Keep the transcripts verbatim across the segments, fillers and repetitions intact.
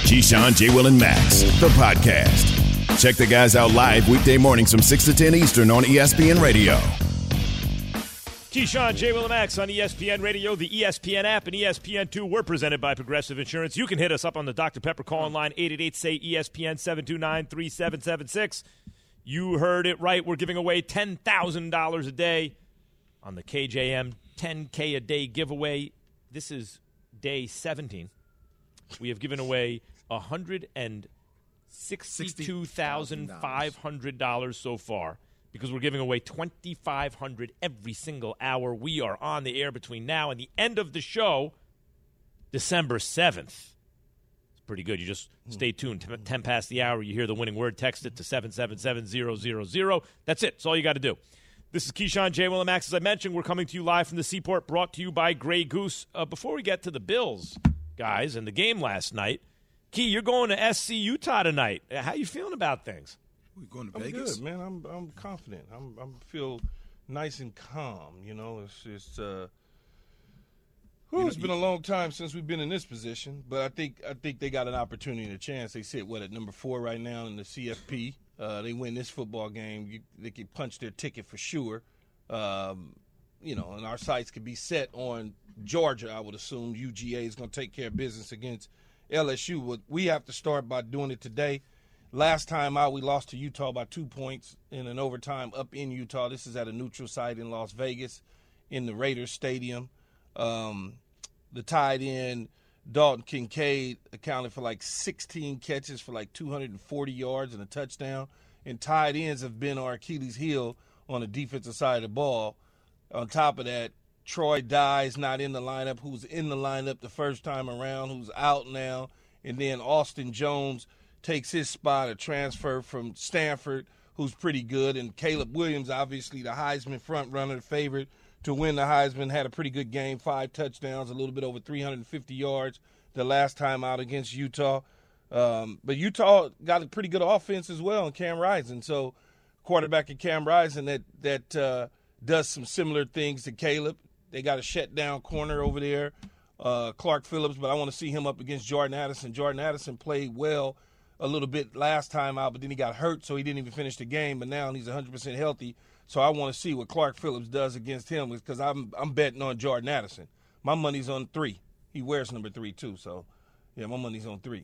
Keyshawn, J. Will, and Max, the podcast. Check the guys out live weekday mornings from six to ten Eastern on E S P N Radio. Keyshawn, J. Will, and Max on E S P N Radio, the E S P N app, and E S P N two. We're presented by Progressive Insurance. You can hit us up on the Doctor Pepper call-in line, eight eight eight, S A Y, E S P N, seven two nine, three seven seven six. You heard it right. We're giving away ten thousand dollars a day on the K J M ten K a day giveaway. This is day seventeen. We have given away one hundred sixty-two thousand five hundred dollars so far because we're giving away twenty-five hundred dollars every single hour. We are on the air between now and the end of the show, December seventh. It's pretty good. You just stay tuned. ten past the hour, you hear the winning word. Text it to seven seven seven zero zero zero. That's it. That's all you got to do. This is Keyshawn, J. Will, and Max. As I mentioned, we're coming to you live from the Seaport, brought to you by Grey Goose. Uh, before we get to the Bills, guys, and the game last night, Key, you're going to S C Utah tonight. How you feeling about things? We going to I'm Vegas? good, man. I'm I'm confident. I'm I'm feel nice and calm. You know, it's just uh, whew, it's been a long time since we've been in this position, but I think I think they got an opportunity and a chance. They sit what at number four right now in the C F P. Uh, they win this football game, you, they could punch their ticket for sure. Um, you know, and our sights could be set on Georgia. I would assume U G A is going to take care of business against L S U. We have to start by doing it today. Last time out, we lost to Utah by two points in an overtime up in Utah. This is at a neutral site in Las Vegas in the Raiders Stadium. Um, the tight end, Dalton Kincaid, accounted for like sixteen catches for like two hundred forty yards and a touchdown. And tight ends have been our Achilles heel on the defensive side of the ball. On top of that, Troy Dye's not in the lineup, who's in the lineup the first time around, who's out now. And then Austin Jones takes his spot, a transfer from Stanford, who's pretty good. And Caleb Williams, obviously the Heisman front runner, the favorite to win the Heisman, had a pretty good game, five touchdowns, a little bit over three hundred fifty yards the last time out against Utah. Um, but Utah got a pretty good offense as well in Cam Rising. So quarterback in Cam Rising that, that uh, does some similar things to Caleb. They got a shutdown corner over there, uh, Clark Phillips, but I want to see him up against Jordan Addison. Jordan Addison played well a little bit last time out, but then he got hurt, so he didn't even finish the game. But now he's one hundred percent healthy, so I want to see what Clark Phillips does against him because I'm I'm betting on Jordan Addison. My money's on three. He wears number three too, so yeah, my money's on three.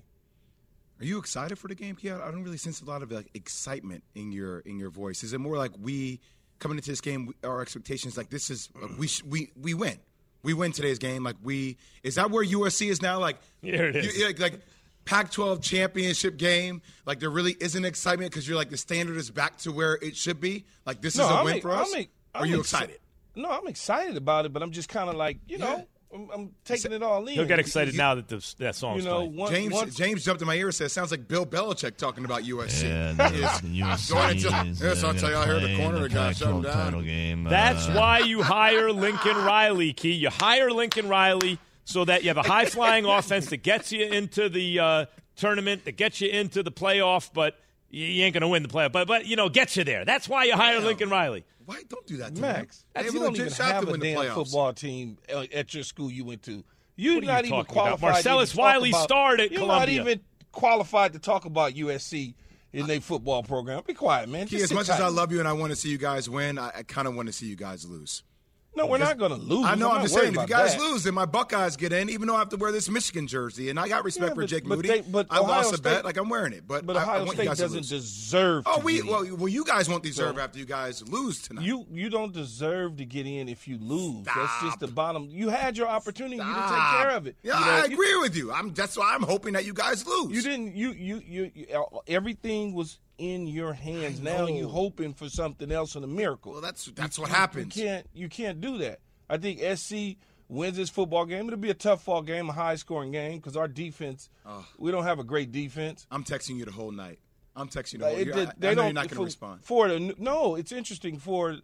Are you excited for the game, Keon? I don't really sense a lot of like excitement in your in your voice. Is it more like we coming into this game, our expectations like this is like, we sh- we we win, we win today's game. Like we is that where U S C is now? Like here it is. You, like, like Pac twelve championship game. Like there really isn't excitement because you're like the standard is back to where it should be. Like this no, is a I'm win a, for us. I'm a, I'm Are you exci- excited? No, I'm excited about it, but I'm just kind of like you Yeah. know. I'm, I'm taking it all in. He'll get excited you- now that the, that song's You know, playing. one, James once, James jumped in my ear and said, "Sounds like Bill Belichick talking about U S C." Yeah, the, the U S C Go ahead, is, tell- uh, yes, I'll tell you, I heard the gonna corner play guy in shut him the Pac twelve down. title game. That's uh, why you hire Lincoln Riley, Key. You hire Lincoln Riley so that you have a high-flying offense that gets you into the uh, tournament, that gets you into the playoff, but you, you ain't going to win the playoff. But, but, you know, gets you there. That's why you hire Damn. Lincoln Riley. Why don't do that to Max, him? They you have a don't even legit shot have to a win the damn playoffs. football team uh, at your school you went to. You're What are you not even talking about? qualified. Marcellus to talk Wiley about, starred at You're Columbia. not even qualified to talk about U S C in their football program. Be quiet, man. Key, Just as sit much tight. as I love you and I want to see you guys win, I, I kind of want to see you guys lose. No, we're not going to lose. I know. I'm, not just worried saying, if you about guys that. lose, then my Buckeyes get in, even though I have to wear this Michigan jersey. And I got respect Yeah, for but- Jake but Moody. they- but I Ohio lost a State- bet, like I'm wearing it. But, But I, I Ohio want you State guys doesn't to lose. deserve. Oh, to we get in. well, well, you guys won't deserve So- after you guys lose tonight. You you don't deserve to get in if you lose. That's Stop. just the bottom. You had your opportunity. You didn't take Stop. care of it. Yeah, You know, I you- agree with you. I'm that's why I'm hoping that you guys lose. You didn't. You you you. you everything was in your hands. I Now know. you hoping for something else and a miracle. Well, that's that's You- what you- happens. You can't you can't do that. I think S C wins this football game. It'll be a tough fall game, a high scoring game because our defense. Oh. We don't have a great defense. I'm texting you the whole night. I'm texting you the Like, whole it night. did- I, they I know don't you're not going to for, respond. For the no, it's interesting for.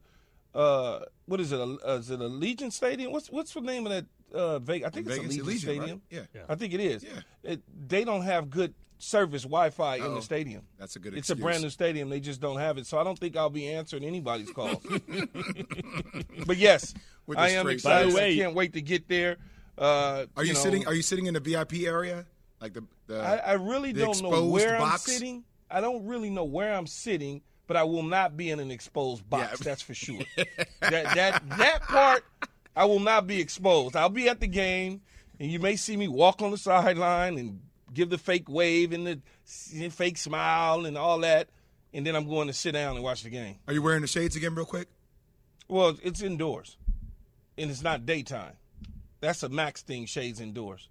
Uh, what is it? A, uh, is it Allegiant Stadium? What's what's the name of that? Uh, Vegas. I think Vegas, it's Allegiant, Allegiant, Stadium. right? Yeah. I think it is. Yeah. It, they don't have good service Wi-Fi in Uh-oh. the stadium. That's a good It's a excuse. brand new stadium. They just don't have it. So I don't think I'll be answering anybody's calls. But yes, With the I am straight excited. face. By the way- I can't wait to get there. Uh, Are you, know, sitting? Are you sitting in the V I P area, like the The, I, I really the don't know exposed where box. I'm sitting. I don't really know where I'm sitting, but I will not be in an exposed box. Yeah. That's for sure. that that that part, I will not be exposed. I'll be at the game, and you may see me walk on the sideline and give the fake wave and the fake smile and all that, and then I'm going to sit down and watch the game. Are you wearing the shades again real quick? Well, it's indoors, and it's not daytime. That's a Max thing, shades indoors.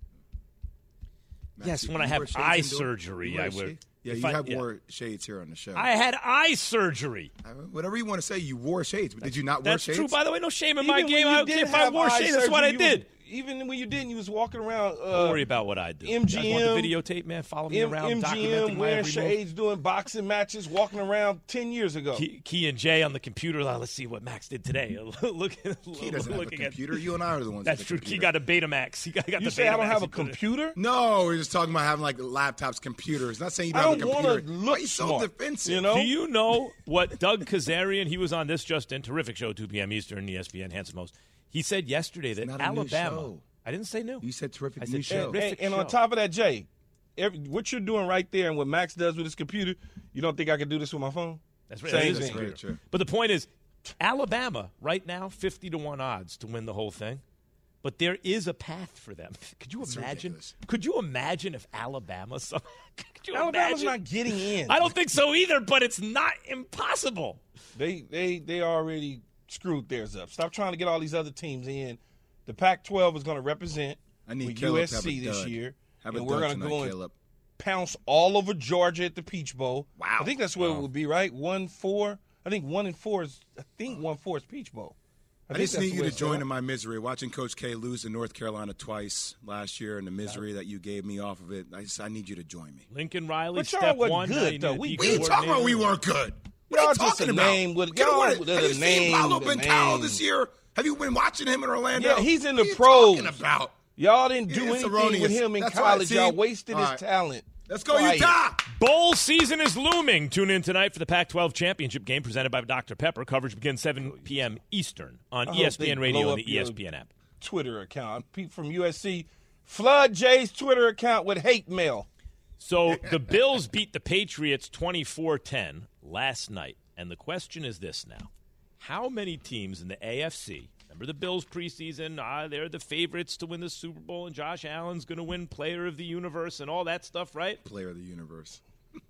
Yes, You- when I you have wear shades eye indoors? surgery, You wear I wear- shades? Yeah, if you I- have yeah. wore shades here on the show. I had eye surgery. I mean, whatever you want to say, you wore shades. But did you not wear That's shades? true. By the way, no shame in my Even when game. you I don't did care if I have wore eye shades. That's what I surgery, you did. was- even when you didn't, you was walking around. Uh, Don't worry about what I do. M G M, you guys want the videotape, man? Follow me M- around, documenting MGM my wearing every move. shades, doing boxing matches, walking around ten years ago. Key, Key and Jay on the computer. uh, Let's see what Max did today. Look, He doesn't have a looking at. computer. You and I are the ones. That's with true. the Key computer. got a Betamax. He got, got You the say I don't Betamax. have a He put it- computer? No, we're just talking about having like laptops, computers. Not saying you I don't, don't have a want computer. to Why look are you so smart. defensive? You know? Do you know what Doug Kazarian? He was on this just in terrific show, two p.m. Eastern, E S P N, Handsome Host. He said yesterday that not a new Alabama. show. I didn't say new. You said terrific I said new show. And, terrific and on show. top of that, Jay, every, what you're doing right there and what Max does with his computer, you don't think I could do this with my phone? That's right. Same That is thing. Very true. But the point is, Alabama right now, fifty to one odds to win the whole thing. But there is a path for them. Could you It's imagine? ridiculous. Could you imagine if Alabama? Some, could you Alabama's imagine? not getting in. I don't think so either. But it's not impossible. They they they already screwed theirs up. Stop trying to get all these other teams in. The Pac twelve is going to represent I need with Caleb U S to have C a this dud. year, Have a and we're dud going to tonight, go and Caleb. pounce all over Georgia at the Peach Bowl. Wow. I think that's what it would be, right? One four. I think one and four is. I think one four is Peach Bowl. I think just that's need the you way to it's set join up. in my misery. Watching Coach K lose to North Carolina twice last year and the misery that you gave me off of it, I just I need you to join me. Lincoln Riley, But y'all step wasn't one. good, now you need though. a We- D What are you talking about? We coordinator. weren't good. What Y'all are you just talking a about? name with- Get y'all away. with Have a you seen name, Paulo the Bencalo name. this year? Have you been watching him in Orlando? Yeah, he's in What the are you pros. talking about? Y'all didn't do Yeah, it's anything erroneous. with him in That's right, college. see? Y'all wasted All his right. talent. Let's go, Quiet. Utah. Bowl season is looming. Tune in tonight for the Pac twelve championship game presented by Doctor Pepper. Coverage begins seven p.m. Eastern on I E S P N hope they Radio blow and up the your E S P N app. Twitter account. People from U S C flood Jay's Twitter account with hate mail. So the Bills beat the Patriots twenty-four ten last night. And the question is this now. How many teams in the A F C, remember the Bills preseason, ah, they're the favorites to win the Super Bowl, and Josh Allen's going to win Player of the Universe and all that stuff, right? Player of the universe.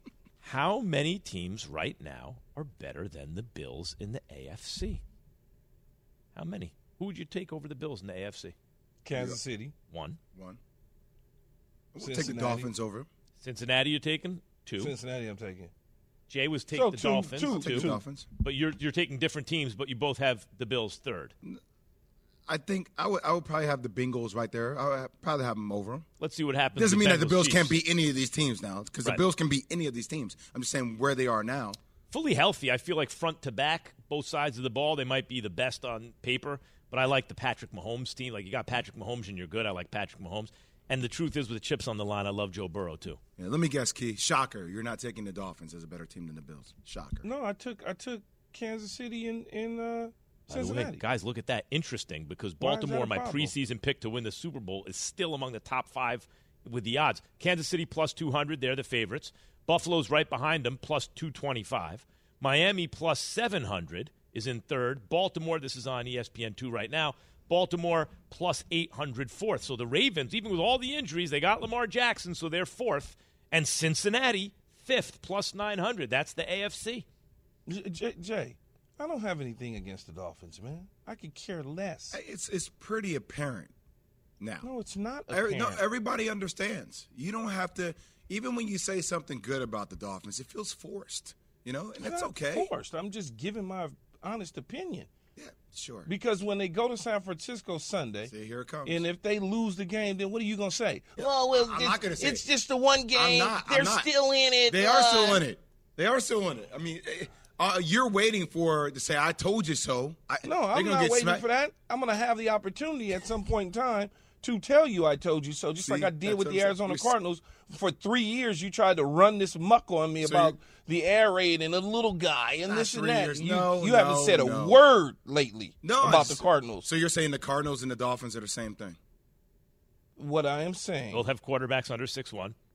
How many teams right now are better than the Bills in the A F C? How many? Who would you take over the Bills in the A F C? Kansas City. One. One. We'll take the Cincinnati. Dolphins over. Cincinnati you're taking? Two. Cincinnati, I'm taking. Jay was taking So the two- Dolphins. two- I'll take two. the Dolphins. But you're you're taking different teams, but you both have the Bills third. I think I would I would probably have the Bengals right there. I would probably have them over them. Let's see what happens. Doesn't with mean that the Bengals Bills Chiefs. can't beat any of these teams now, because Right. the Bills can beat any of these teams. I'm just saying where they are now. Fully healthy. I feel like front to back, both sides of the ball, they might be the best on paper. But I like the Patrick Mahomes team. Like you got Patrick Mahomes and you're good. I like Patrick Mahomes. And the truth is, with the chips on the line, I love Joe Burrow too. Yeah, let me guess, Key. Shocker, you're not taking the Dolphins as a better team than the Bills. Shocker. No, I took I took Kansas City in in uh, By the way, Cincinnati. guys, look at that. Interesting because Why is that Baltimore, a my problem? preseason pick to win the Super Bowl, is still among the top five with the odds. Kansas City plus two hundred, they're the favorites. Buffalo's right behind them, plus two twenty-five. Miami plus seven hundred is in third. Baltimore, this is on E S P N two right now. Baltimore plus eight hundred fourth. So the Ravens, even with all the injuries, they got Lamar Jackson, so they're fourth. And Cincinnati, fifth, plus nine hundred. That's the A F C. J- J- Jay, I don't have anything against the Dolphins, man. I could care less. It's it's pretty apparent now. No, it's not. Every, no, apparent. everybody understands. You don't have to. Even when you say something good about the Dolphins, it feels forced. You know, and It's that's not okay. forced. I'm just giving my honest opinion. Yeah, sure. Because when they go to San Francisco Sunday, See, here it comes. and if they lose the game, then what are you going to say? Oh, well, I'm it's, not gonna say it's it. just the one game. I'm not. I'm They're not. still in it. They are still Uh, in it. They are still in it. I mean, eh, uh, you're waiting for to say "I told you so." I, No, they're I'm gonna not get waiting smacked. for that. I'm going to have the opportunity at some point in time to tell you I told you so, just See, like I did that's with what the I'm saying. Arizona You're s- Cardinals. For three years, you tried to run this muck on me So about you- the air raid and the little guy and Not this and three that. years. You, No, you haven't no, said a no. word lately No, about it's- the Cardinals. So you're saying the Cardinals and the Dolphins are the same thing? What I am saying, Both have quarterbacks under six one.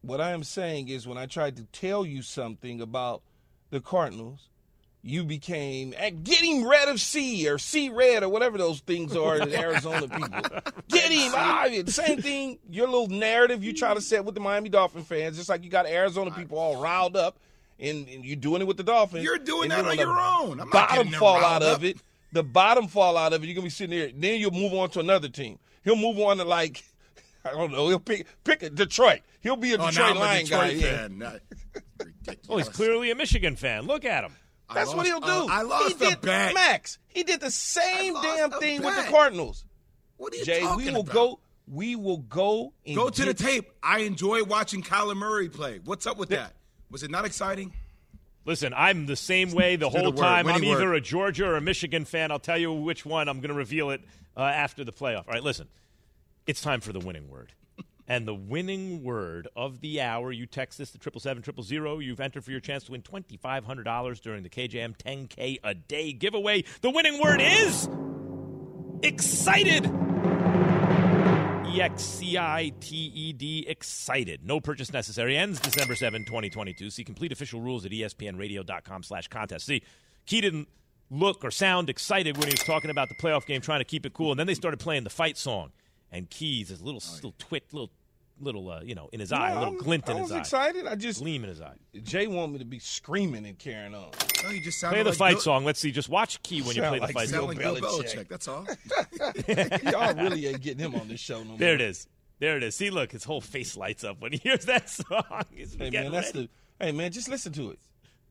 What I am saying is when I tried to tell you something about the Cardinals, you became getting rid of C or C red or whatever those things are in Arizona people. Get him. Ah, same thing. Your little narrative you try to set with the Miami Dolphin fans, just like you got Arizona people all riled up, and, and you're doing it with the Dolphins. You're doing that on your own. I'm not bottom fall out up. of it. The bottom fall out of it. You're gonna be sitting there. Then you'll move on to another team. He'll move on to like I don't know. He'll pick pick a Detroit. He'll be a oh, Detroit now Lion Detroit guy. Fan. Yeah. Ridiculous. Well, he's clearly a Michigan fan. Look at him. That's lost, what he'll do. Uh, I lost he the did, bet. Max, he did the same damn thing bet. with the Cardinals. What are you Jay, talking we will about? go. We will go. And Go to get, the tape. I enjoy watching Kyler Murray play. What's up with that? Was it not exciting? Listen, I'm the same way the Do whole the word, time. I'm winning either word. a Georgia or a Michigan fan. I'll tell you which one. I'm going to reveal it uh, after the playoff. All right, listen. It's time for the winning word. And the winning word of the hour, you text this to triple seven triple zero. You've entered for your chance to win twenty-five hundred dollars during the K J M ten K a day giveaway. The winning word is excited. E X C I T E D, excited. No purchase necessary. Ends December seventh, twenty twenty-two. See complete official rules at E S P N radio dot com slash contest. See, Key didn't look or sound excited when he was talking about the playoff game, trying to keep it cool, and then they started playing the fight song. And Keys, his little, oh, little twit, little, little, uh, you know, in his eye, no, a little glint in I his eye. was excited. I just gleam in his eye. Jay want me to be screaming and carrying on. No, you just play the like fight Bill, song. Let's see. Just watch Key when you Sound play the like fight sound song. like Bill Bill Belichick. Belichick. That's all. Y'all really ain't getting him on this show no more. There it is. There it is. See, look, his whole face lights up when he hears that song. He's Hey getting man, that's ready. the. Hey man, just listen to it.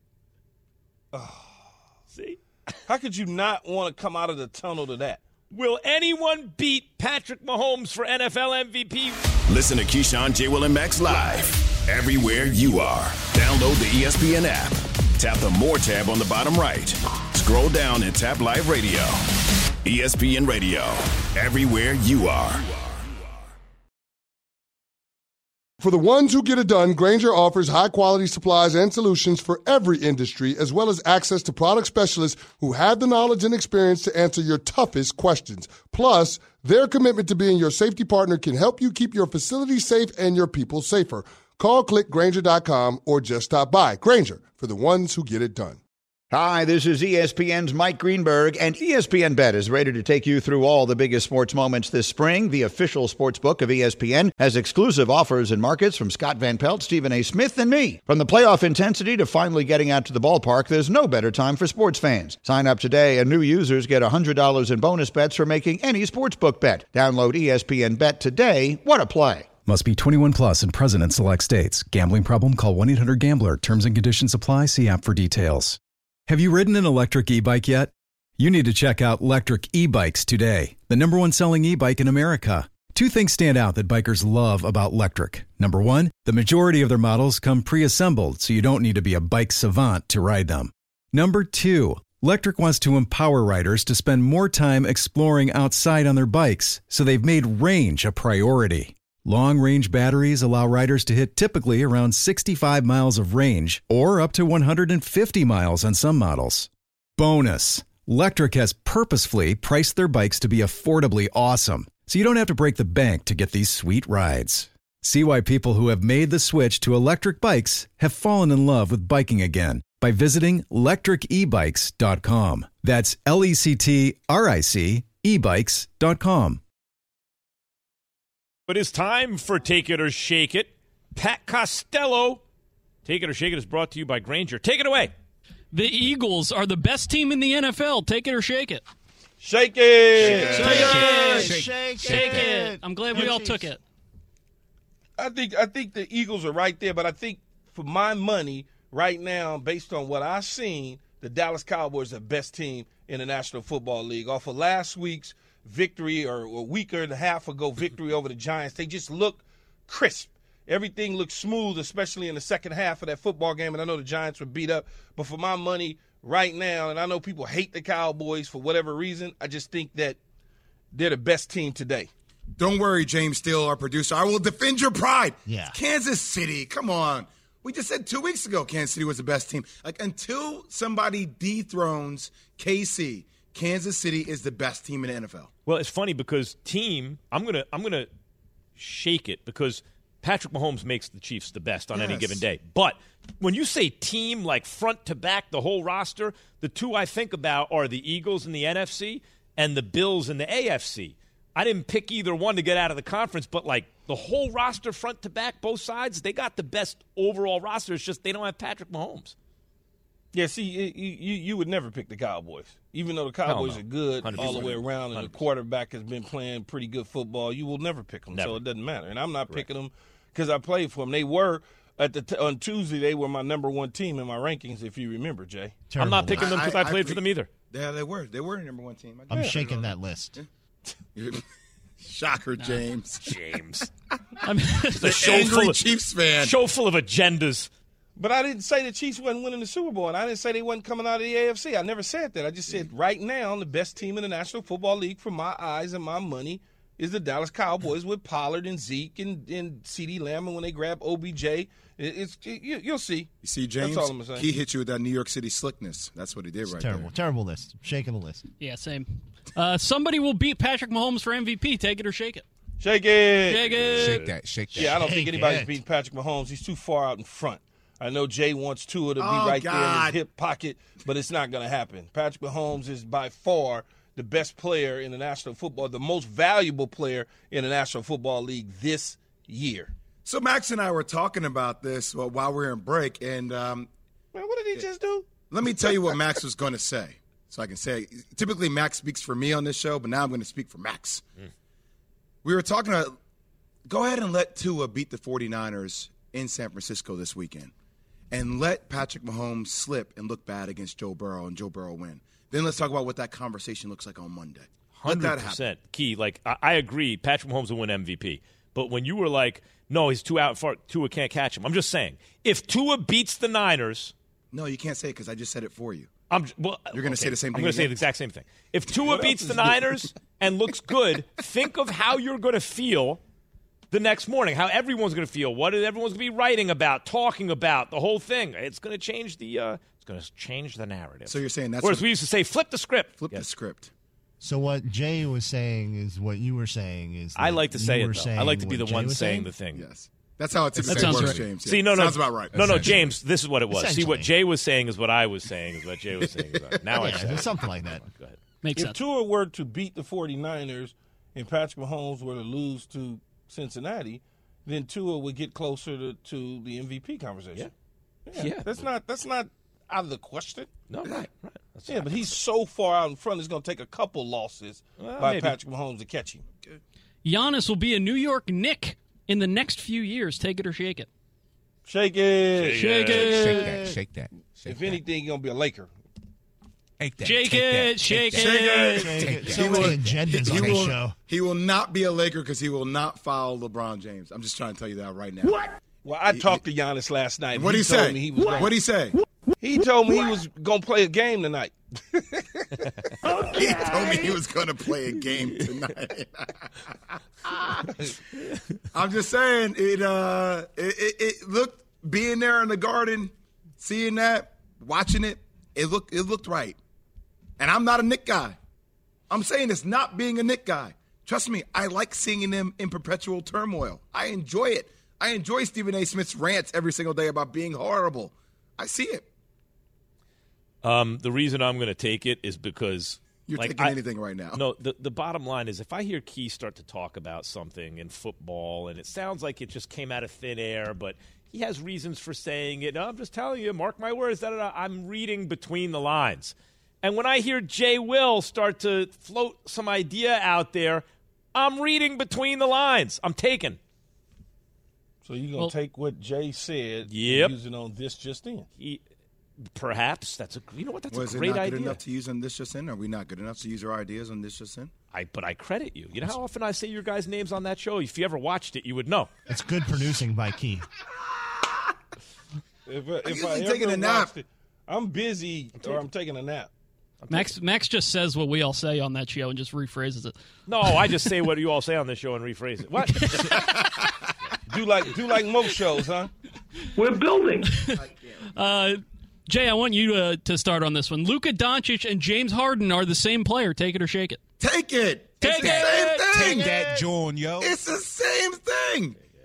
See. How could you not want to come out of the tunnel to that? Will anyone beat Patrick Mahomes for N F L M V P? Listen to Keyshawn, J. Will, and Max live everywhere you are. Download the E S P N app. Tap the More tab on the bottom right. Scroll down and tap Live Radio. E S P N Radio. Everywhere you are. For the ones who get it done, Grainger offers high-quality supplies and solutions for every industry, as well as access to product specialists who have the knowledge and experience to answer your toughest questions. Plus, their commitment to being your safety partner can help you keep your facility safe and your people safer. Call, click Grainger dot com, or just stop by. Grainger, for the ones who get it done. Hi, this is E S P N's Mike Greenberg, and E S P N Bet is ready to take you through all the biggest sports moments this spring. The official sports book of E S P N has exclusive offers and markets from Scott Van Pelt, Stephen A. Smith, and me. From the playoff intensity to finally getting out to the ballpark, there's no better time for sports fans. Sign up today, and new users get one hundred dollars in bonus bets for making any sportsbook bet. Download E S P N Bet today. What a play. Must be twenty-one plus and present in select states. Gambling problem? Call one eight hundred gambler. Terms and conditions apply. See app for details. Have you ridden an electric e-bike yet? You need to check out Lectric E-Bikes today, the number one selling e-bike in America. Two things stand out that bikers love about Lectric. Number one, the majority of their models come pre-assembled, so you don't need to be a bike savant to ride them. Number two, Lectric wants to empower riders to spend more time exploring outside on their bikes, so they've made range a priority. Long-range batteries allow riders to hit typically around sixty-five miles of range or up to one hundred fifty miles on some models. Bonus, Lectric has purposefully priced their bikes to be affordably awesome, so you don't have to break the bank to get these sweet rides. See why people who have made the switch to electric bikes have fallen in love with biking again by visiting lectric e bikes dot com. That's L E C T R I C e bikes dot com. It is time for Take It or Shake It. Pat Costello. Take It or Shake It is brought to you by Grainger. Take it away. The Eagles are the best team in the N F L. Take it or shake it. Shake it. Shake it. Shake, shake, shake it. I'm glad we all took it. I think I think the Eagles are right there, but I think for my money right now, based on what I've seen, the Dallas Cowboys are the best team in the National Football League. Off of last week's victory or a week and a half ago victory over the Giants, they just look crisp. Everything looks smooth, especially in the second half of that football game, and I know the Giants were beat up. But for my money right now, and I know people hate the Cowboys for whatever reason, I just think that they're the best team today. Don't worry, James Steele, our producer. I will defend your pride. Yeah. It's Kansas City. Come on. We just said two weeks ago Kansas City was the best team. Like, until somebody dethrones K C, Kansas City is the best team in the N F L. Well, it's funny because team, I'm gonna I'm gonna shake it because Patrick Mahomes makes the Chiefs the best on Yes. any given day. But when you say team, like front to back, the whole roster, the two I think about are the Eagles in the N F C and the Bills in the A F C. I didn't pick either one to get out of the conference, but like the whole roster front to back, both sides, they got the best overall roster. It's just they don't have Patrick Mahomes. Yeah, see, you, you you would never pick the Cowboys. Even though the Cowboys no. are good one hundred all percent. the way around and one hundred the percent. quarterback has been playing pretty good football, you will never pick them. Never. So it doesn't matter. And I'm not picking them because I played for them. They were, at the t- on Tuesday, they were my number one team in my rankings, if you remember, Jay. I'm not picking them because I, I- I I played for pre- them either. Yeah, they were. They were the number one team. I I'm guess. shaking that list. Shocker, James. James. I mean, The show Angry full of, Chiefs fan. show full of agendas. But I didn't say the Chiefs wasn't winning the Super Bowl, and I didn't say they wasn't coming out of the A F C. I never said that. I just said right now the best team in the National Football League for my eyes and my money is the Dallas Cowboys with Pollard and Zeke and, and CeeDee Lamb, and when they grab O B J, it, it's it, you, you'll see. You see, James, That's all I'm saying. he hit you with that New York City slickness. That's what he did right Terrible, there. terrible list. Shaking the list. yeah, same. Uh, somebody will beat Patrick Mahomes for M V P. Take it or shake it. Shake it. Shake it. Shake that, shake that. Yeah, I don't think Shake anybody's it. beating Patrick Mahomes. He's too far out in front. I know Jay wants Tua to be Oh, right there in God. his hip pocket, but it's not going to happen. Patrick Mahomes is by far the best player in the National Football, the most valuable player in the National Football League this year. So Max and I were talking about this while while we were in break, and um, Man, what did he just do? let me tell you what Max was going to say. So I can say, typically Max speaks for me on this show, but now I'm going to speak for Max. Mm. We were talking about, go ahead and let Tua beat the 49ers in San Francisco this weekend. And let Patrick Mahomes slip and look bad against Joe Burrow and Joe Burrow win. Then let's talk about what that conversation looks like on Monday. Let that one hundred happen. percent. Key, like, I, I agree, Patrick Mahomes will win M V P. But when you were like, no, he's too out far, Tua can't catch him. I'm just saying, if Tua beats the Niners, No, you can't say it because I just said it for you. I'm well, You're gonna okay, say the same I'm thing going to say again? the exact same thing. If Tua beats the Niners and looks good, think of how you're going to feel the next morning, how everyone's going to feel, what everyone's going to be writing about, talking about, the whole thing. It's going to change the uh, it's going to change the narrative. So you're saying that's Whereas what- we used to say, flip the script. Flip Yes. the script. So what Jay was saying is what you were saying is. I that like to you say were it, though. I saying like to be what the Jay one was saying the thing. Yes. That's how it typically sounds works, right. James. Yeah. See, no, no, Sounds about right. No, no, Essentially. James, this is what it was. See, what Essentially. Jay was saying is what I was saying is what Jay was saying. Is what, now I Yeah, say it. something like that. Go ahead. Makes If sense. Tua were to beat the 49ers and Patrick Mahomes were to lose to Cincinnati, then Tua would get closer to, to the M V P conversation. Yeah. Yeah. That's not that's not out of the question. No, right, right. That's Yeah, but he's so far out in front, it's going to take a couple losses Well, by maybe. Patrick Mahomes to catch him. Giannis will be a New York Knick in the next few years. Take it or shake it. Shake it. Shake Shake it. that, shake that. Shake If that. anything, he's going to be a Laker. Shake that, Shake take it, that, shake that. it. Jay, Take so that. many agendas He on this will, show. he will not be a Laker because he will not foul LeBron James. I'm just trying to tell you that right now. What? Well, I talked to Giannis last night. What'd he, told say? Me he was gonna, What'd he say? He told me he was going to play a game tonight. He told me he was going to play a game tonight. I'm just saying, it, uh, it, it, it looked, being there in the Garden, seeing that, watching it, it looked, it looked right. And I'm not a Knick guy. I'm saying it's not being a Knick guy. Trust me, I like seeing them in perpetual turmoil. I enjoy it. I enjoy Stephen A. Smith's rants every single day about being horrible. I see it. Um, the reason I'm going to take it is because You're like, taking I- anything right now. No, the the bottom line is if I hear Key start to talk about something in football and it sounds like it just came out of thin air, but he has reasons for saying it. No, I'm just telling you, mark my words. Da, da, da, I'm reading between the lines. And when I hear Jay Will start to float some idea out there, I'm reading between the lines. I'm taking. So you're going to Well- take what Jay said Yep. and use it on this just in. He, perhaps that's a you know what that's Was a it great not idea. good enough to use on This Just In? Are we not good enough to use our ideas on This Just In? I but I credit you. You know how often I say your guys' names on that show? If you ever watched it, you would know. It's good producing by Key. If, uh, if usually I taking ever a nap. watched it, I'm busy or I'm taking a nap. Max Max just says what we all say on that show and just rephrases it. No, I just say what you all say on this show and rephrase it. What? Do like do like most shows, huh? We're building. Uh, Jay, I want you to, to start on this one. Luka Doncic and James Harden are the same player. Take it or shake it. Take it. Take it's the it. same thing. Take that, John, yo. It's the same thing.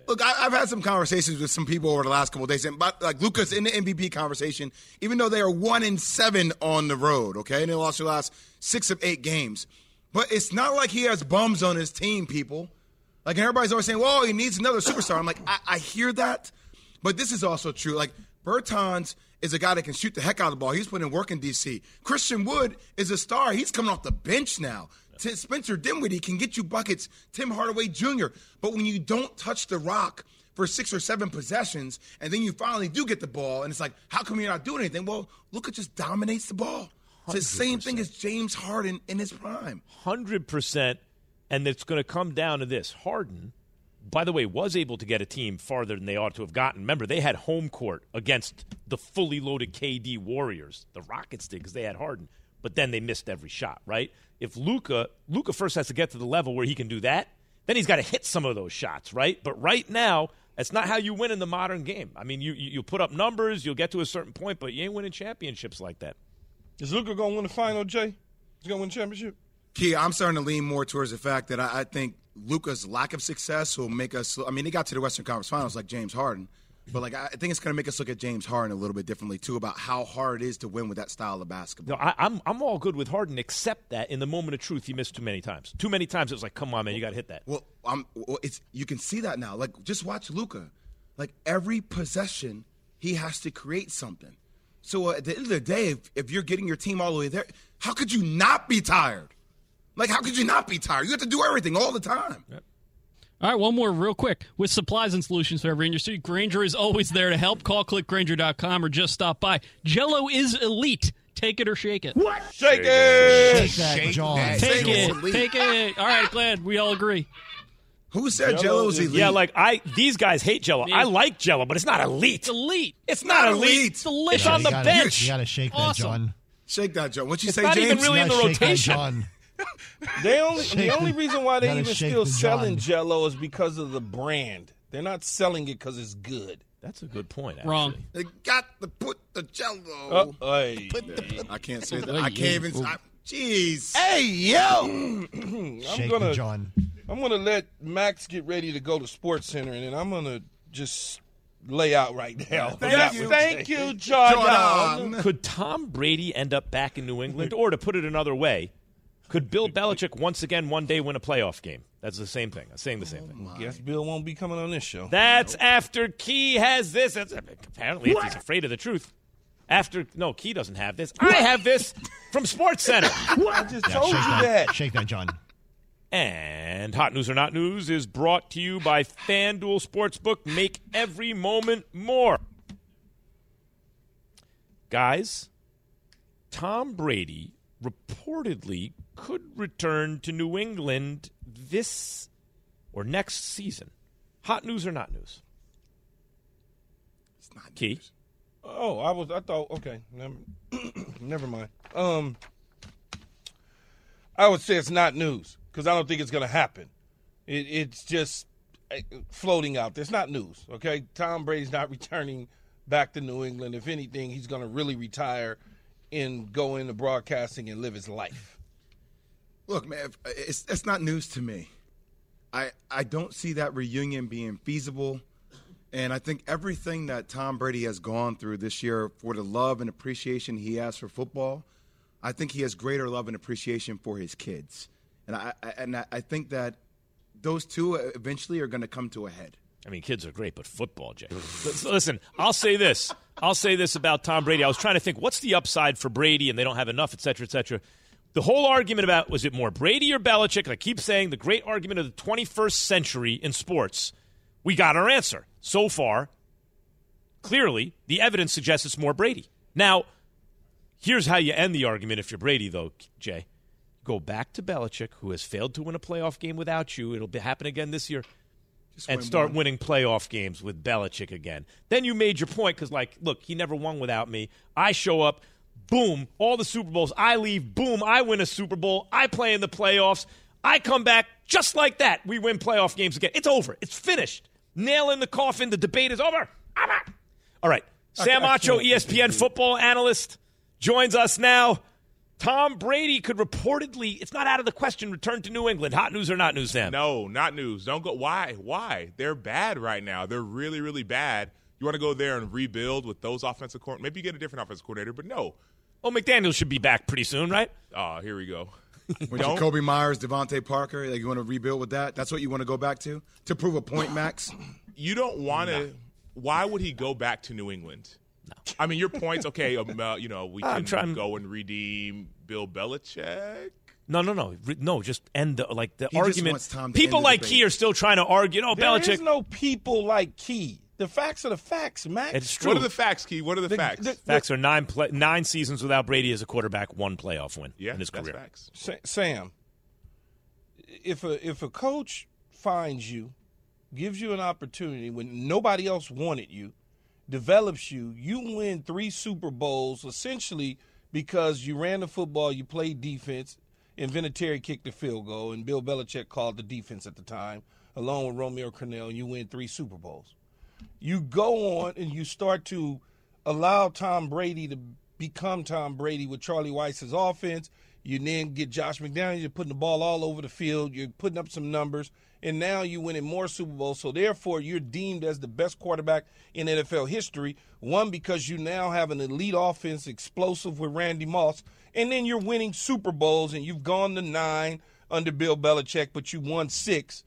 Look, I, I've had some conversations with some people over the last couple of days, and but, like Luka's in the M V P conversation, even though they are one and seven on the road, okay, and they lost their last six of eight games. But it's not like he has bums on his team, people. Like, and everybody's always saying, well, he needs another superstar. I'm like, I, I hear that, but this is also true. Like, Bertans is a guy that can shoot the heck out of the ball. He's putting in work in D C. Christian Wood is a star. He's coming off the bench now. T- Spencer Dinwiddie can get you buckets. Tim Hardaway Junior But when you don't touch the rock for six or seven possessions, and then you finally do get the ball, and it's like, how come you're not doing anything? Well, Luka just dominates the ball. It's the same thing as James Harden in his prime. one hundred percent. And it's going to come down to this. Harden, by the way, was able to get a team farther than they ought to have gotten. Remember, they had home court against the fully loaded K D Warriors. The Rockets did because they had Harden. But then they missed every shot, right? If Luka, Luka first has to get to the level where he can do that, then he's got to hit some of those shots, right? But right now, that's not how you win in the modern game. I mean, you you, you put up numbers, you'll get to a certain point, but you ain't winning championships like that. Is Luka going to win the final, Jay? He's going to win the championship? Key, I'm starting to lean more towards the fact that I, I think Luka's lack of success will make us – I mean, he got to the Western Conference Finals like James Harden, but like I think it's going to make us look at James Harden a little bit differently, too, about how hard it is to win with that style of basketball. No, I, I'm I'm all good with Harden, except that in the moment of truth, he missed too many times. Too many times it was like, come on, man, you got to hit that. Well, I'm, well, it's you can see that now. Like, just watch Luka. Like, every possession, he has to create something. So uh, at the end of the day, if, if you're getting your team all the way there, how could you not be tired? Like, how could you not be tired? You have to do everything all the time. Yep. All right, one more real quick. With supplies and solutions for every industry, Grainger is always there to help. Call click grainger dot com or just stop by. Jell-O is elite. Take it or shake it. What? Shake it! Shake that, Shake John. that. Take Jell-O's it. elite. Take it. All right, glad we all agree. Who said Jell-O Jell-O's is- elite? Yeah, like I these guys hate Jell-O. I like Jell-O, but it's not elite. It's elite. It's not elite. elite. It's, delicious. Yeah, on you the gotta- bench. You got to shake that, Awesome. John. Shake that, Joe. What'd you It's say, not James? even really You in the gotta shake that, rotation. John. They only, the Shake only the- reason why they gotta even shake still the selling John. Jell-O is because of the brand. They're not selling it because it's good. That's a good point, actually. Wrong. They got to put the Jell-O. Uh, hey, I can't say that. I can't even. I, jeez. Hey, yo! I'm Shake gonna, the John. I'm gonna let Max get ready to go to Sports Center, and then I'm gonna just lay out right now. Thank That- you. Thank you, Jordan. Jordan. Could Tom Brady end up back in New England? Or to put it another way, could Bill Belichick once again one day win a playoff game? That's the same thing. I'm saying the same thing. Guess Bill won't be coming on this show. That's after Key has this. That's, apparently, if he's afraid of the truth. After no, Key doesn't have this. I have this from Sports Center. I just Yeah, told shake you that. that. Shake that, John. And Hot News or Not News is brought to you by FanDuel Sportsbook. Make every moment more. Guys, Tom Brady reportedly could return to New England this or next season. Hot news or not news? It's not Key? news. Oh, I was. I thought. Okay, never, never mind. Um, I would say it's not news because I don't think it's going to happen. It, it's just uh, floating out there. It's not news. Okay, Tom Brady's not returning back to New England. If anything, he's going to really retire and go into broadcasting and live his life. Look, man, if- it's it's not news to me. I I don't see that reunion being feasible. And I think everything that Tom Brady has gone through this year for the love and appreciation he has for football, I think he has greater love and appreciation for his kids. And I, I and I I think that those two eventually are going to come to a head. I mean, kids are great, but football, Jay. Listen, I'll say this. I'll say this about Tom Brady. I was trying to think, what's the upside for Brady, and they don't have enough, et cetera, et cetera. The whole argument about, was it more Brady or Belichick? And I keep saying the great argument of the twenty-first century in sports. We got our answer. So far, clearly, the evidence suggests it's more Brady. Now, here's how you end the argument if you're Brady, though, Jay. Go back to Belichick, who has failed to win a playoff game without you. It'll be, happen again this year. Just And win start one. winning playoff games with Belichick again. Then you made your point because, like, look, he never won without me. I show up, boom, all the Super Bowls. I leave, boom, I win a Super Bowl. I play in the playoffs. I come back just like that. We win playoff games again. It's over. It's finished. Nail in the coffin. The debate is over. I'm out. All right. Sam I Acho, can't E S P N football analyst, joins us now. Tom Brady could reportedly, it's not out of the question, return to New England. Hot news or not news, Sam? No, not news. Don't go. Why? Why? They're bad right now. They're really, really bad. You want to go there and rebuild with those offensive coordinators? Maybe you get a different offensive coordinator, but no. Oh, McDaniels should be back pretty soon, right? Oh, here we go. With Jacoby Myers, Devontae Parker, like you want to rebuild with that? That's what you want to go back to? To prove a point, Max? You don't want to. No. Why would he go back to New England? No. I mean, your point's okay. Um, uh, you know, we can trying... go and redeem Bill Belichick. No, no, no, no. Just end the like the he argument. People like Key are still trying to argue. No, there Belichick. There is no people like Key. The facts are the facts, Max. It's true. What are the facts, Key? What are the, the facts? The, the, facts are nine play, nine seasons without Brady as a quarterback, one playoff win yeah, in his that's career. Facts. Sa- Sam, if a if a coach finds you, gives you an opportunity when nobody else wanted you, develops you, you win three Super Bowls essentially because you ran the football, you played defense, and Vinatieri kicked the field goal, and Bill Belichick called the defense at the time, along with Romeo Crennel, and you win three Super Bowls. You go on and you start to allow Tom Brady to become Tom Brady with Charlie Weiss's offense. You then get Josh McDaniels, you're putting the ball all over the field, you're putting up some numbers, and now you're winning more Super Bowls. So therefore, you're deemed as the best quarterback in N F L history. One, because you now have an elite offense, explosive with Randy Moss, and then you're winning Super Bowls, and you've gone to nine under Bill Belichick, but you won six.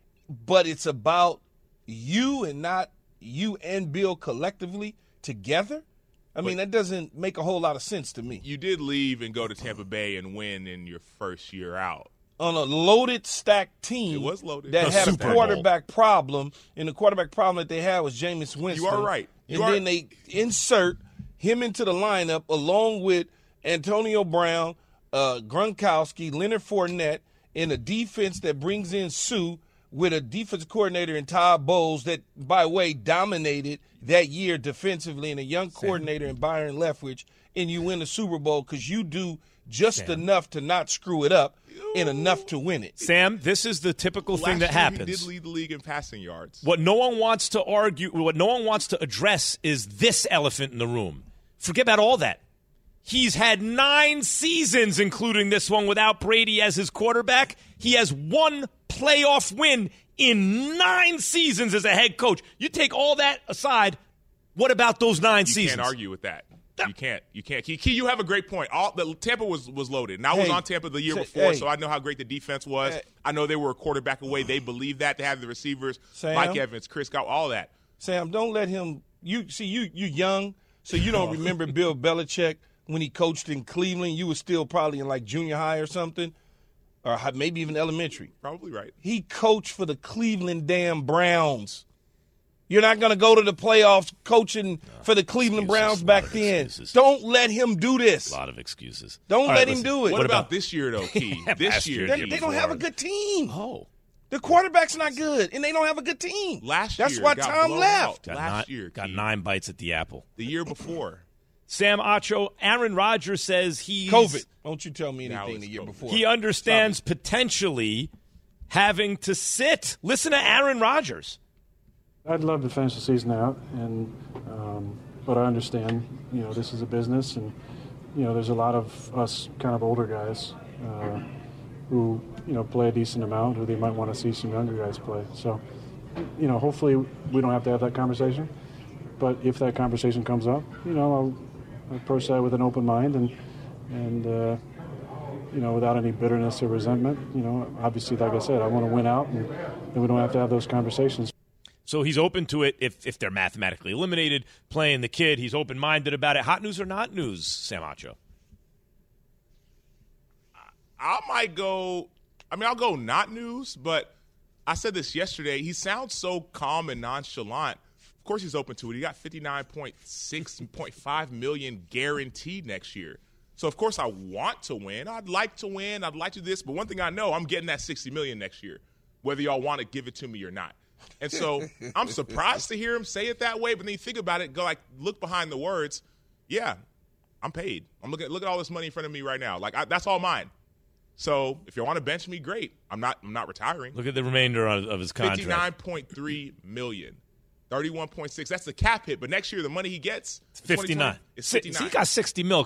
But it's about you and not you and Bill collectively together. I mean, that doesn't make a whole lot of sense to me. You did leave and go to Tampa Bay and win in your first year out. On a loaded, stacked team it was loaded. that a had Super a quarterback Bowl. problem, and the quarterback problem that they had was Jameis Winston. You are right. You and are... then they insert him into the lineup along with Antonio Brown, uh, Gronkowski, Leonard Fournette, in a defense that brings in Sue, with a defensive coordinator in Todd Bowles that, by the way, dominated that year defensively, and a young coordinator in Byron Leftwich, and you win the Super Bowl because you do just Sam. enough to not screw it up and enough to win it. Sam, this is the typical Last thing that year happens. He did lead the league in passing yards. What no one wants to argue, what no one wants to address is this elephant in the room. Forget about all that. He's had nine seasons, including this one, without Brady as his quarterback. He has one playoff win in nine seasons as a head coach. You take all that aside, what about those nine you seasons? You can't argue with that. You can't. You can't. Key, Key, you have a great point. All the Tampa was, was loaded. And I was hey, on Tampa the year say, before, hey, so I know how great the defense was. Hey, I know they were a quarterback away. They believed that. They have the receivers, Sam, Mike Evans, Chris Scott, all that. Sam, don't let him – you see, you you young, so you don't remember Bill Belichick when he coached in Cleveland. You were still probably in like junior high or something, or maybe even elementary. Probably right. He coached for the Cleveland damn Browns. You're not going to go to the playoffs coaching no, for the Cleveland Browns back then. Excuses. Don't let him do this. A lot of excuses. Don't All let right, him listen, do it. What, what about, about this year, though, Key? This year. They, they don't have a good team. Oh. The quarterback's not good, and they don't have a good team. Last That's year. why got Tom left. Got Last nine, year. Got Key. nine bites at the apple. The year before. Sam Acho, Aaron Rodgers says he's. COVID. Don't you tell me anything the year COVID. before. He understands Stop potentially having to sit. Listen to Aaron Rodgers. I'd love to finish the season out, and um, but I understand, you know, this is a business, and you know, there's a lot of us kind of older guys uh, who, you know, play a decent amount, who they might want to see some younger guys play. So, you know, hopefully we don't have to have that conversation. But if that conversation comes up, you know, I'll approach that with an open mind and and uh, you know, without any bitterness or resentment. You know, obviously, like I said, I want to win out, and then we don't have to have those conversations. So he's open to it if if they're mathematically eliminated, playing the kid. He's open-minded about it. Hot news or not news, Sam Acho? I might go – I mean, I'll go not news, but I said this yesterday. He sounds so calm and nonchalant. Of course he's open to it. He got fifty-nine point six point five million dollars guaranteed next year. So, of course, I want to win. I'd like to win. I'd like to do this. But one thing I know, I'm getting that sixty million dollars next year, whether y'all want to give it to me or not. And so I'm surprised to hear him say it that way. But then you think about it, go like look behind the words. Yeah, I'm paid. I'm looking. Look at all this money in front of me right now. Like I, that's all mine. So if you want to bench me, great. I'm not. I'm not retiring. Look at the remainder of, of his contract. fifty-nine point three million dollars. thirty-one point six. That's the cap hit. But next year, the money he gets it's fifty-nine. It's fifty-nine. So he got sixty mil coming.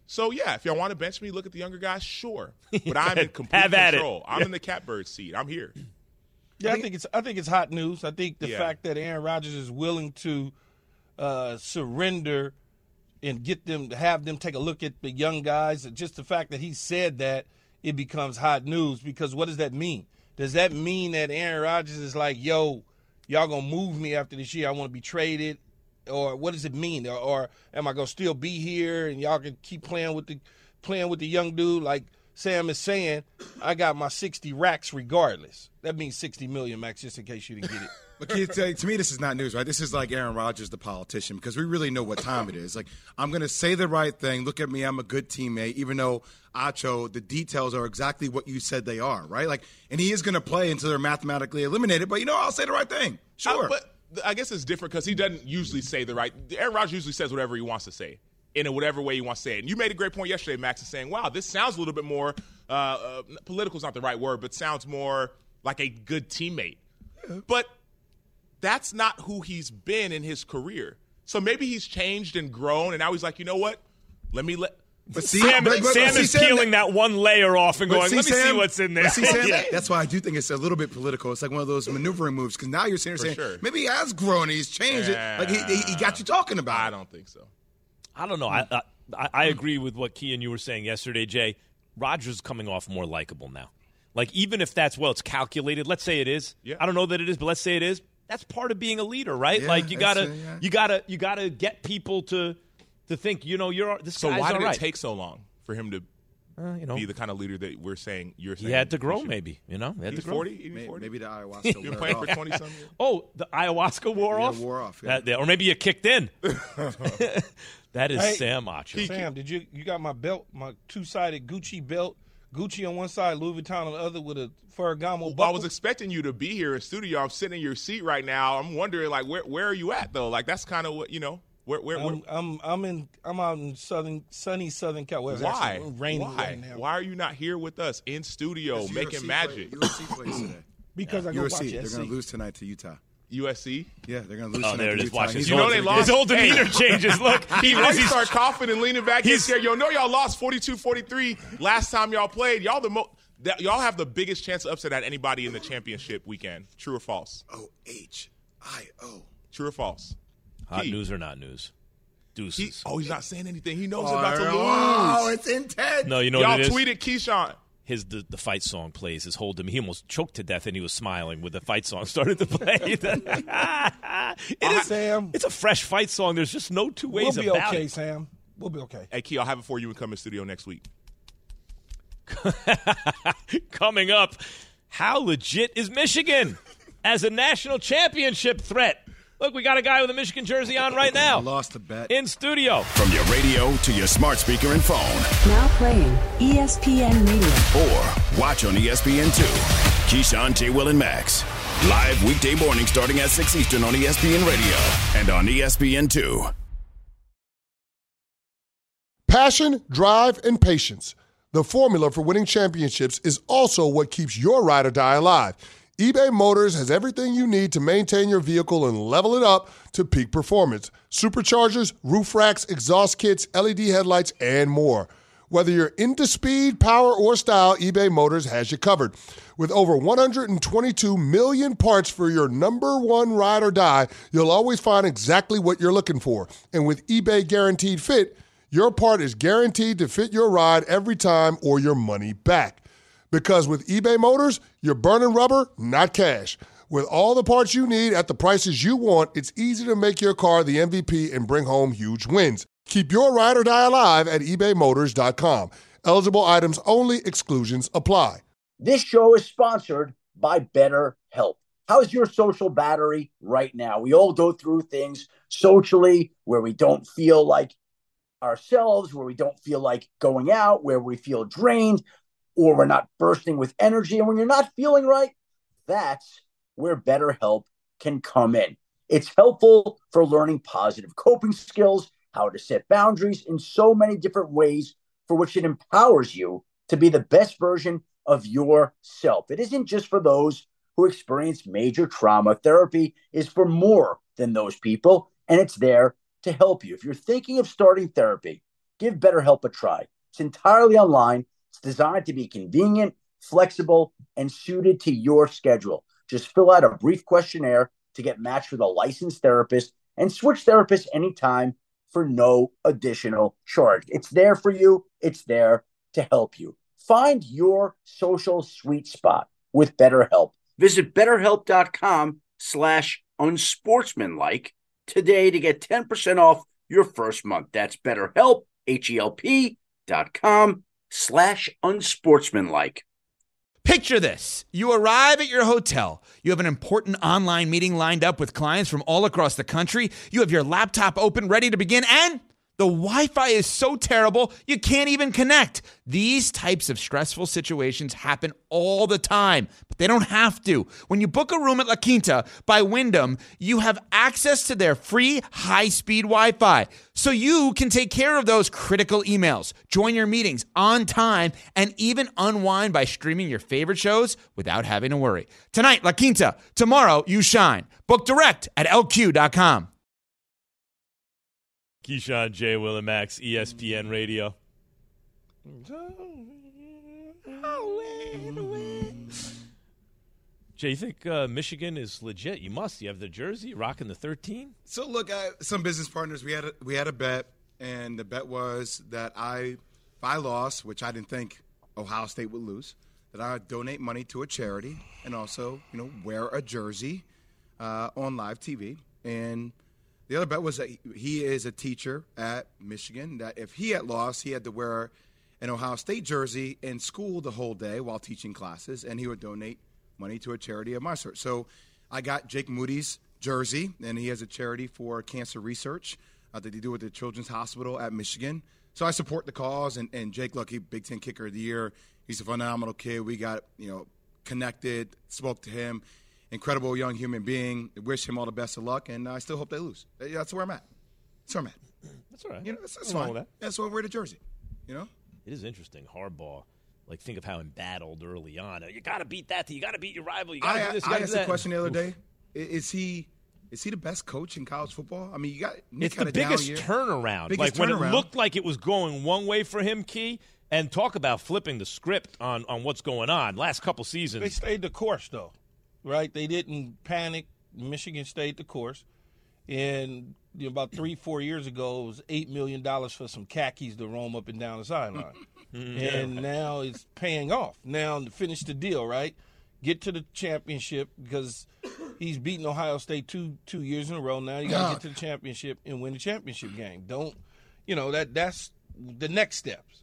So, yeah, if y'all want to bench me, look at the younger guys, sure. But I'm in complete Have at control. it. I'm Yeah. in the catbird seat. I'm here. Yeah, I think it's I think it's hot news. I think the Yeah. fact that Aaron Rodgers is willing to uh, surrender and get them to have them take a look at the young guys, just the fact that he said that, it becomes hot news. Because what does that mean? Does that mean that Aaron Rodgers is like, yo, y'all gonna move me after this year? I want to be traded, or what does it mean? Or, or am I gonna still be here and y'all can keep playing with the playing with the young dude? Like Sam is saying, I got my sixty racks regardless. That means sixty million, Max, just in case you didn't get it. But kids, uh, to me, this is not news, right? This is like Aaron Rodgers, the politician, because we really know what time it is. Like, I'm going to say the right thing. Look at me. I'm a good teammate, even though, Acho, the details are exactly what you said they are, right? Like, and he is going to play until they're mathematically eliminated. But, you know, I'll say the right thing. Sure. Uh, but I guess it's different because he doesn't usually say the right – Aaron Rodgers usually says whatever he wants to say in a whatever way he wants to say it. And you made a great point yesterday, Max, in saying, wow, this sounds a little bit more uh, – uh, political is not the right word, but sounds more like a good teammate. Yeah. But – that's not who he's been in his career. So maybe he's changed and grown, and now he's like, you know what? Let me let. But see, Sam, but, but, Sam see, is Sam, peeling that one layer off and going, see, let me Sam, see what's in there. See, Sam, yeah. That's why I do think it's a little bit political. It's like one of those maneuvering moves because now you're sitting there saying, sure. maybe he has grown and he's changed yeah. it. Like he, he, he got you talking about I it. don't think so. I don't know. I, I I agree with what Key and you were saying yesterday, Jay. Rodgers is coming off more likable now. Like, even if that's, well, it's calculated. Let's say it is. Yeah. I don't know that it is, but let's say it is. That's part of being a leader, right? Yeah, like you gotta, a, yeah. you gotta, you gotta get people to, to think, you know, you're this So guy's why did all right. it take so long for him to uh, you know, be the kind of leader that we're saying you're saying? He had to grow, should, maybe. You know, he had he's to grow. forty. He's Maybe, forty. maybe the ayahuasca You're wore playing off. for twenty something years. Oh, the ayahuasca wore Yeah, off. wore off. Yeah. That, or maybe you kicked in. That is Hey, Sam Acho. Sam, did you you got my belt, my two sided Gucci belt? Gucci on one side, Louis Vuitton on the other, with a Ferragamo buckle. Well, I was expecting you to be here in studio. I'm sitting in your seat right now. I'm wondering, like, where where are you at though? Like, that's kind of what you know. Where where, where I'm, I'm I'm in I'm out in southern sunny Southern California. why Raining why right now. why are you not here with us in studio It's making U F C magic? Play, U F C plays today. Because I go U watch F C, S they're C. going to lose tonight to Utah. U S C. Yeah, they're going to lose Oh, tonight there to it is. Utah. Watch He's this. You know going they to- lost. His whole Hey. demeanor changes. Look, He he knows knows he he's start coughing and leaning back. He's he's- scared. Yo, know y'all lost forty-two forty-three last time y'all played. Y'all the mo- that, y'all have the biggest chance to upset at anybody in the championship weekend. True or false? O H I O. True or false? hot Key. news or not news. Deuces. He, oh, he's not saying anything. He knows Oh, about to lose. oh, it's intense. no, you know Y'all what it is? tweeted Keyshawn. His the, the fight song plays. His whole demeanor. He almost choked to death, and he was smiling with the fight song started to play. it is, Sam. It's a fresh fight song. There's just no two ways We'll be about okay, it. Sam. We'll be okay. Hey, Key, I'll have it for you and come in studio next week. Coming up, how legit is Michigan as a national championship threat? Look, we got a guy with a Michigan jersey on right now. I lost a bet. In studio. From your radio to your smart speaker and phone. Now playing E S P N Radio. Or watch on E S P N two. Keyshawn, J. Will, and Max. Live weekday morning starting at six Eastern on E S P N Radio and on E S P N two. Passion, drive, and patience. The formula for winning championships is also what keeps your ride or die alive. eBay Motors has everything you need to maintain your vehicle and level it up to peak performance. Superchargers, roof racks, exhaust kits, L E D headlights, and more. Whether you're into speed, power, or style, eBay Motors has you covered. With over one hundred twenty-two million parts for your number one ride or die, you'll always find exactly what you're looking for. And with eBay Guaranteed Fit, your part is guaranteed to fit your ride every time or your money back. Because with eBay Motors, you're burning rubber, not cash. With all the parts you need at the prices you want, it's easy to make your car the M V P and bring home huge wins. Keep your ride or die alive at ebay motors dot com. Eligible items only. Exclusions apply. This show is sponsored by BetterHelp. How's your social battery right now? We all go through things socially where we don't feel like ourselves, where we don't feel like going out, where we feel drained, or we're not bursting with energy. And when you're not feeling right, that's where BetterHelp can come in. It's helpful for learning positive coping skills, how to set boundaries in so many different ways for which it empowers you to be the best version of yourself. It isn't just for those who experience major trauma. Therapy is for more than those people, and it's there to help you. If you're thinking of starting therapy, give BetterHelp a try. It's entirely online. It's designed to be convenient, flexible, and suited to your schedule. Just fill out a brief questionnaire to get matched with a licensed therapist and switch therapists anytime for no additional charge. It's there for you. It's there to help you. Find your social sweet spot with BetterHelp. Visit betterhelp.com slash unsportsmanlike today to get ten percent off your first month. That's BetterHelp, H-E-L-P dot com slash unsportsmanlike. Picture this. You arrive at your hotel. You have an important online meeting lined up with clients from all across the country. You have your laptop open, ready to begin, and the Wi-Fi is so terrible, you can't even connect. These types of stressful situations happen all the time, but they don't have to. When you book a room at La Quinta by Wyndham, you have access to their free high-speed Wi-Fi, so you can take care of those critical emails, join your meetings on time, and even unwind by streaming your favorite shows without having to worry. Tonight, La Quinta. Tomorrow, you shine. Book direct at L Q dot com. Keyshawn, J. Will, and Max, E S P N Radio. Jay, you think uh, Michigan is legit? You must. You have the jersey, rocking the thirteen. So look, I, some business partners, we had a, we had a bet, and the bet was that I, if I lost, which I didn't think Ohio State would lose, that I would donate money to a charity and also, you know, wear a jersey uh, on live T V. And the other bet was that he is a teacher at Michigan, that if he had lost, he had to wear an Ohio State jersey in school the whole day while teaching classes, and he would donate money to a charity of my sort. So I got Jake Moody's jersey, and he has a charity for cancer research uh, that they do with the Children's Hospital at Michigan. So I support the cause, and, and Jake, look, he Big Ten Kicker of the Year. He's a phenomenal kid. We got, you know, connected, spoke to him. Incredible young human being. Wish him all the best of luck, and I still hope they lose. That's where I'm at. That's where I'm at. That's all right. You know, that's, that's Nothing wrong fine. with that. That's why I wear the jersey. You know, it is interesting. Harbaugh, like, think of how embattled early on. You got to beat that. You got to beat your rival. You got to do this. You I gotta asked do that. a question the other day. Is he is he the best coach in college football? I mean, you got Nick It's had the a down biggest year. turnaround. Biggest like when turnaround. it looked like it was going one way for him, Key, and talk about flipping the script on, on what's going on. Last couple seasons. They stayed the course, though, right? They didn't panic. Michigan stayed the course. And you know, about three, four years ago, it was eight million dollars for some khakis to roam up and down the sideline. And now it's paying off. Now, to finish the deal, right? Get to the championship because he's beaten Ohio State two two years in a row. Now you got to get to the championship and win the championship game. Don't, you know, that that's the next steps.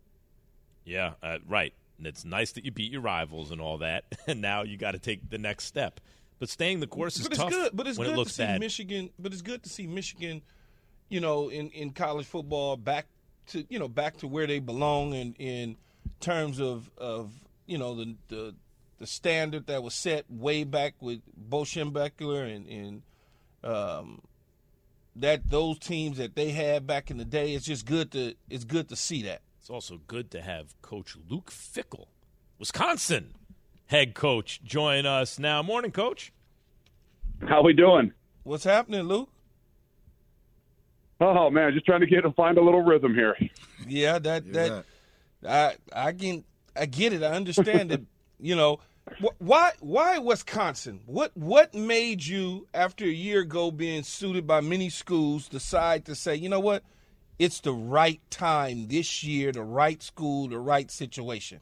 Yeah, uh, right. And it's nice that you beat your rivals and all that, and now you got to take the next step. But staying the course is but it's tough good. But it's when good it looks to see bad. Michigan. But it's good to see Michigan, you know, in, in college football back to you know back to where they belong in in terms of of you know the the, the standard that was set way back with Bo Schembechler and and um, that those teams that they had back in the day. It's just good to it's good to see that. It's also good to have Coach Luke Fickell, Wisconsin head coach, join us now. Morning, Coach. How we doing? What's happening, Luke? Oh man, just trying to get to find a little rhythm here. Yeah, that that I I can I get it. I understand it. You know, wh- why why Wisconsin? What what made you, after a year ago being suited by many schools, decide to say, you know what, it's the right time this year, the right school, the right situation?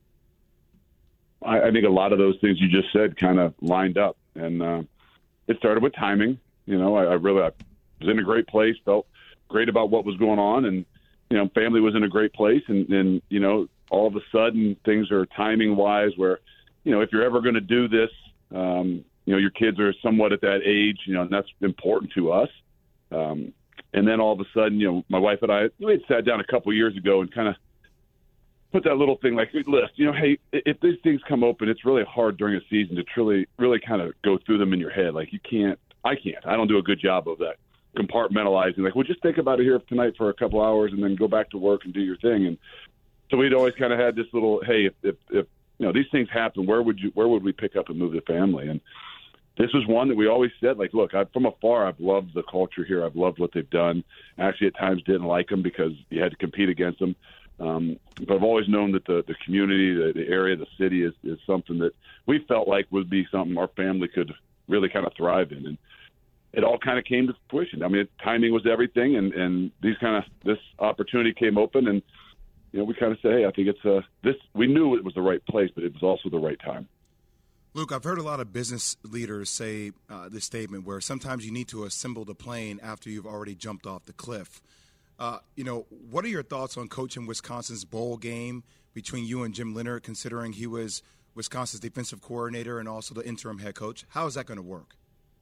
I, I think a lot of those things you just said kind of lined up, and uh, it started with timing. You know, I, I really I was in a great place, felt great about what was going on, and you know, family was in a great place, and then you know, all of a sudden things are timing wise where, you know, if you're ever going to do this, um, you know, your kids are somewhat at that age, you know, and that's important to us. Um, and then all of a sudden, you know, my wife and I, we had sat down a couple of years ago and kind of put that little thing like list, you know, hey, if these things come open, it's really hard during a season to truly, really kind of go through them in your head. Like you can't, I can't, I don't do a good job of that compartmentalizing. Like, well, just think about it here tonight for a couple hours and then go back to work and do your thing. And so we'd always kind of had this little, hey, if, if, if you know, these things happen, where would you, where would we pick up and move the family? And this was one that we always said, like, look, I, from afar, I've loved the culture here. I've loved what they've done. Actually, at times didn't like them because you had to compete against them. Um, but I've always known that the, the community, the, the area, the city is, is something that we felt like would be something our family could really kind of thrive in. And it all kind of came to fruition. I mean, timing was everything, and, and these kind of this opportunity came open, and you know, we kind of said, hey, I think it's a this. We knew it was the right place, but it was also the right time. Luke, I've heard a lot of business leaders say uh, this statement where sometimes you need to assemble the plane after you've already jumped off the cliff. Uh, you know, what are your thoughts on coaching Wisconsin's bowl game between you and Jim Leonhard, considering he was Wisconsin's defensive coordinator and also the interim head coach? How is that going to work?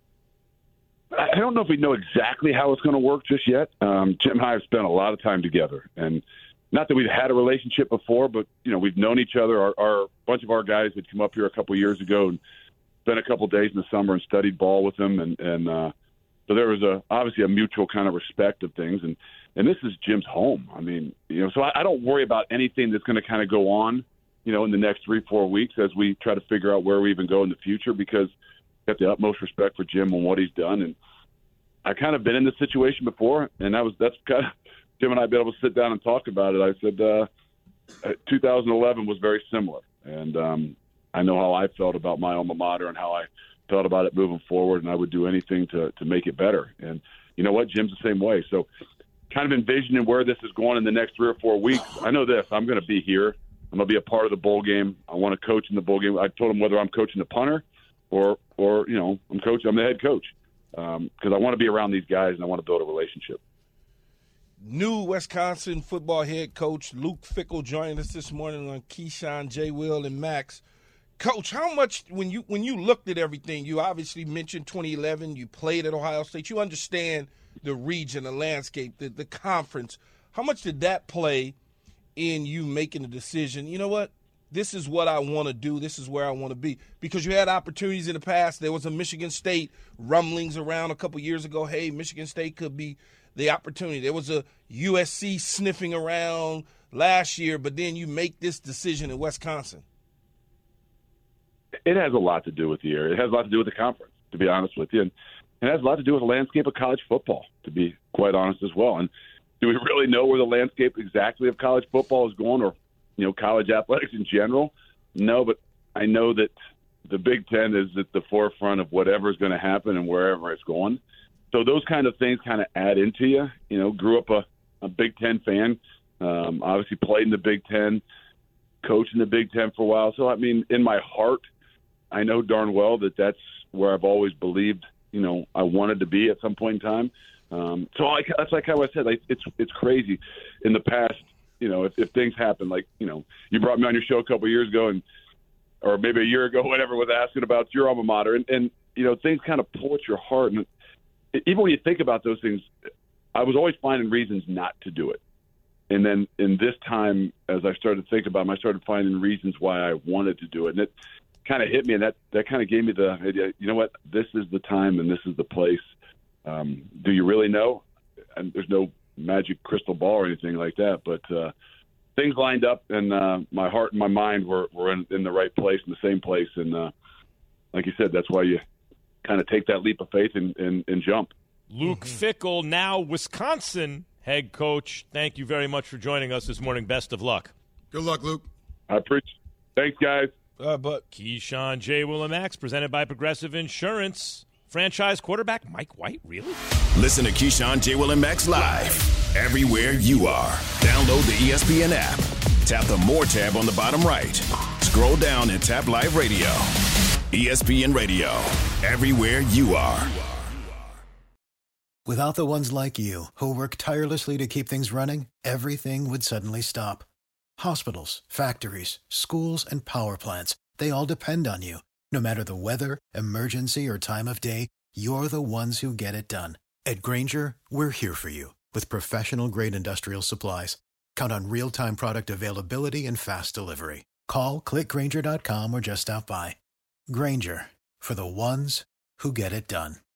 I don't know if we know exactly how it's going to work just yet. Um, Jim and I have spent a lot of time together, and not that we've had a relationship before, but you know, we've known each other. Our, our bunch of our guys had come up here a couple of years ago and spent a couple of days in the summer and studied ball with him, and and uh, so there was a obviously a mutual kind of respect of things, and and this is Jim's home. I mean, you know, so I, I don't worry about anything that's going to kind of go on, you know, in the next three four weeks as we try to figure out where we even go in the future, because I got the utmost respect for Jim and what he's done, and I've kind of been in this situation before, and that was that's kind of Jim and I have been able to sit down and talk about it. I said uh, two thousand eleven was very similar, and um, I know how I felt about my alma mater and how I felt about it moving forward, and I would do anything to to make it better. And you know what? Jim's the same way. So kind of envisioning where this is going in the next three or four weeks. I know this. I'm going to be here. I'm going to be a part of the bowl game. I want to coach in the bowl game. I told him whether I'm coaching the punter or, or you know, I'm coach. I'm the head coach because um, I want to be around these guys and I want to build a relationship. New Wisconsin football head coach Luke Fickell joining us this morning on Keyshawn, J. Will, and Max. Coach, how much when you when you looked at everything, you obviously mentioned twenty eleven. You played at Ohio State. You understand the region, the landscape, the, the conference. How much did that play in you making a decision? You know what? This is what I want to do. This is where I want to be. Because you had opportunities in the past. There was a Michigan State rumblings around a couple years ago. Hey, Michigan State could be the opportunity. There was a U S C sniffing around last year, but then you make this decision in Wisconsin. It has a lot to do with the area. It has a lot to do with the conference, to be honest with you. And it has a lot to do with the landscape of college football, to be quite honest as well. And do we really know where the landscape exactly of college football is going, or, you know, college athletics in general? No, but I know that the Big Ten is at the forefront of whatever is going to happen and wherever it's going. So those kind of things kind of add into you. You know, grew up a, a Big Ten fan, um, obviously played in the Big Ten, coached in the Big Ten for a while. So, I mean, in my heart, I know darn well that that's where I've always believed, you know, I wanted to be at some point in time. Um, so I, that's like how I said, like, it's it's crazy. In the past, you know, if, if things happen, like, you know, you brought me on your show a couple of years ago, and or maybe a year ago, whatever, was asking about your alma mater, and, and you know, things kind of pull at your heart. And even when you think about those things, I was always finding reasons not to do it. And then in this time, as I started to think about them, I started finding reasons why I wanted to do it. And it kind of hit me, and that, that kind of gave me the idea, you know what, this is the time and this is the place. Um, do you really know? And there's no magic crystal ball or anything like that, but uh, things lined up, and uh, my heart and my mind were, were in, in the right place, in the same place. And uh, like you said, that's why you kind of take that leap of faith and, and, and jump. Luke mm-hmm. Fickell, now Wisconsin head coach. Thank you very much for joining us this morning. Best of luck. Good luck, Luke. I appreciate it. Thanks, guys. Uh, but Keyshawn, J. Will, and Max, presented by Progressive Insurance. Franchise quarterback Mike White, really? Listen to Keyshawn, J. Will, and Max live everywhere you are. Download the E S P N app. Tap the More tab on the bottom right. Scroll down and tap Live Radio. E S P N Radio, everywhere you are. Without the ones like you, who work tirelessly to keep things running, everything would suddenly stop. Hospitals, factories, schools, and power plants, they all depend on you. No matter the weather, emergency, or time of day, you're the ones who get it done. At Grainger, we're here for you with professional-grade industrial supplies. Count on real-time product availability and fast delivery. Call, click Grainger dot com, or just stop by. Grainger, for the ones who get it done.